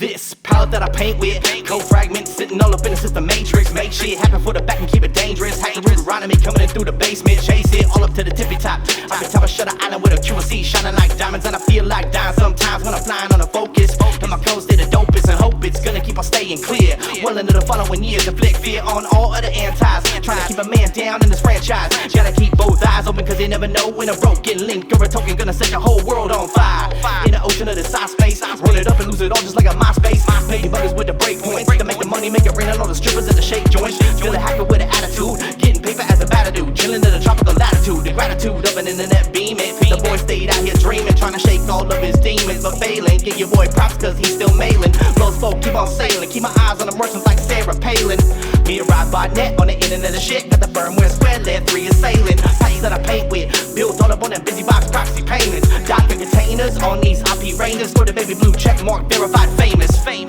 This palette that I paint with, cold fragments sitting all up in the system matrix. Make shit happen for the back and keep it dangerous. Hack the root around me coming in through the basement. Chase it all up to the tippy top. Every time I shut an island with a QC shining like diamonds, and I feel like dying sometimes when I'm flying on a focus. And my clothes stay the dopest and hope it's gonna keep on staying clear. Well into the following years, inflict fear on all other antis. Trying to keep a man down in this franchise. Gotta keep both eyes open cause they never know when a broken link or a token gonna set the whole world on fire. In the ocean of the side space, run it up and lose it all just like a MySpace. Pay buggers with the break points to make the money, make it rain on all the strippers at the shake joints. Feel a hacker with an attitude, getting paper as a batter dude. Chillin' in the tropical latitude, the gratitude of an internet beaming. The boy stayed out here dreaming, trying to shake all of his demons, but failing. Give your boy props cause he's still mailing. Blows folk keep on sailing, keep my eyes on the merchants like Sarah Palin. Me and Rod Barnett on the internet of shit, got the firmware square lead 3 is sailing. Pipes that I paint with, built all up on that busy box proxy payments. Docker containers on these IP rangers for the baby blue check mark verified famous.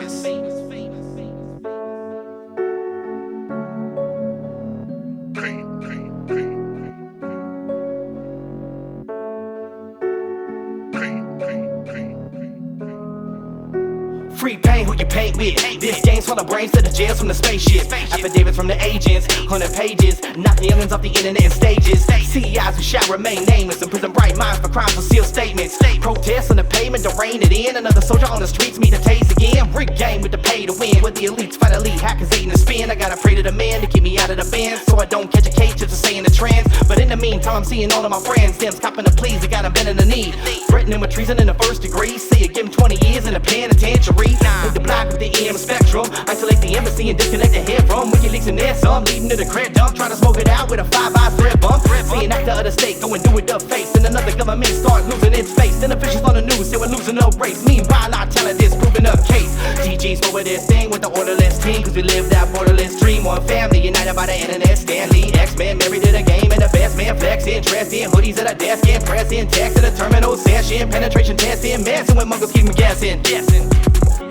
Free paint who you paint with. This game's full of brains to the jails from the spaceship. Affidavits from the agents, 100 pages. Knock the aliens off the internet and stages. CEIs who shall remain nameless. Imprison bright minds for crimes with sealed statements. Protests on the pavement to rein it in. Another soldier on the streets meet the tase again. Rigged game with the pay to win. Where the elites fight elite hackers eating the spin. I gotta pray to the man to keep me out of the band, so I don't catch a case just to stay in the trance. But in the meantime, I'm seeing all of my friends. Them's copping the pleas, they got them bending the knee. Threatening with treason in the first degree. See it, give him 20 years in a penitentiary. Hit the block with the EM spectrum. Isolate the embassy and disconnect the head from WikiLeaks and then some. Leading to the credit dump. Try to smoke it out with a 5-eye thread bump. See an actor of the state go and do it up face. And another government start losing its face. Then officials on the news say we're losing no race. Meanwhile, our talent is proving up case. GG's forward this thing with the orderless team. Cause we live that borderless dream. One family united by the internet. Stanley, X-Men married to the game. And the best man flexing. Dressed in hoodies at a desk. And pressing text to the terminal session. Penetration testing. Messing with muggles keep me guessing.